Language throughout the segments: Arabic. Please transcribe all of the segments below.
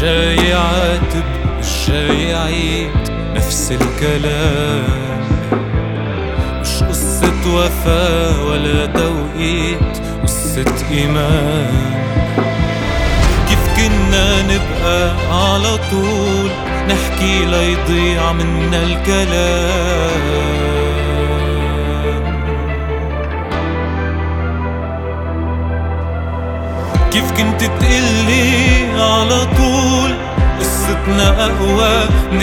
جاي عاتب مش جاي عيد نفس الكلام، مش قصة وفا ولا توقيت، قصة إيمان. كيف كنا نبقى على طول نحكي ليضيع منا الكلام؟ كيف كنت تقلي على طول قصتنا أقوى من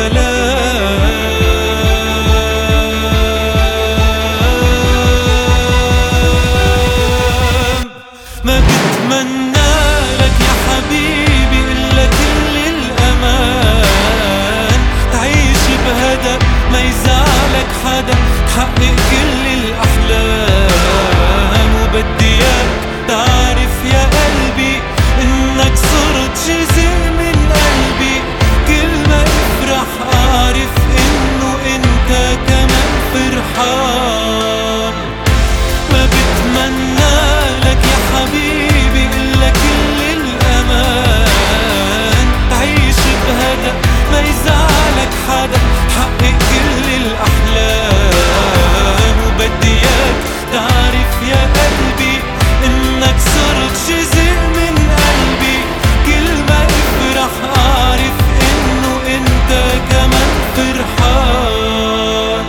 الكلام؟ ما بتمنى لك يا حبيبي إلا كل الأمان، تعيش بهدأ ما يزعلك حدا، تحقق كل الأحلام. وبدي إياك تعرف يا قلبي إنك صرت جزء من قلبي، كل ما افرح أعرف إنه إنت كمان فرحان. ما بتمنى لك يا حبيبي إلا كل الأمان، تعيش بهدأ ما يزعلك حدا، تحقق كل الأحلام. وبدي إياك تعرف يا قلبي إنك صرت جزء من قلبي، كل ما افرح أعرف إنه إنت كمان فرحان.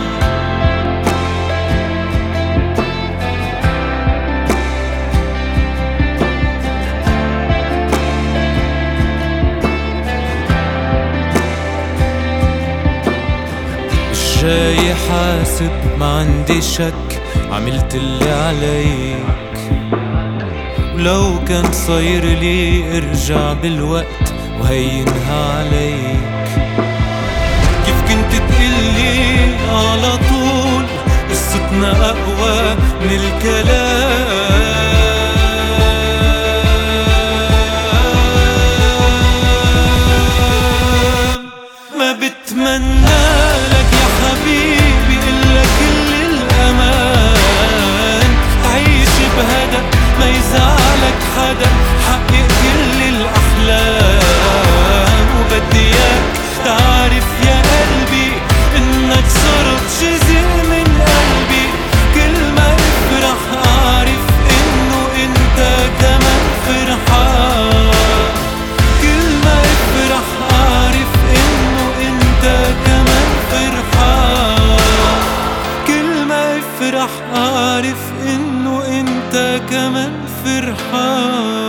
مش جاي حاسب ما عندي شك، عملت اللي عليك، ولو كان صاير لي ارجع بالوقت وهينها عليك. كيف كنت تقلي على طول قصتنا أقوى من الكلام؟ ما بتمنى لك يا حبيبي إلا كل الأمان، تعيش بهدأ ما يزعلك حدا، حقق كل الأحلام. وبدي إياك تعرف يا قلبي إنك صرت جزء من قلبي، كل ما افرح أعرف إنه إنت كمان فرحان. كل ما افرح أعرف إنه إنت كمان فرحان. كل ما افرح أعرف إنه إنت كمان فرحان.